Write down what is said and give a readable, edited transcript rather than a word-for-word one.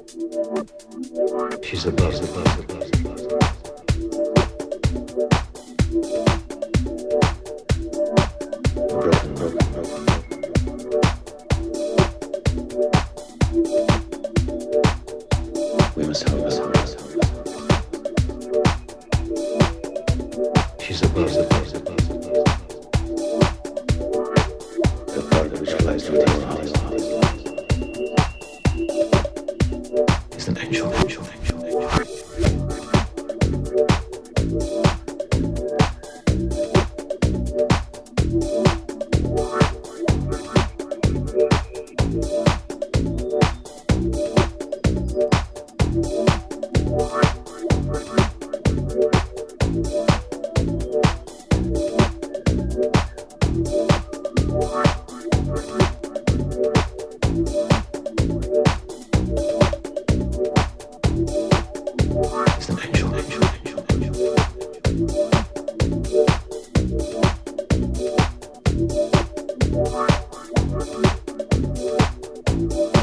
She's above, above, above, above. Broken, broken, broken. We must help us, help us, help us. She's above, above, above, above. The part which flies with your heart is an angel, angel, angel, angel. It's an angel, angel, angel, angel.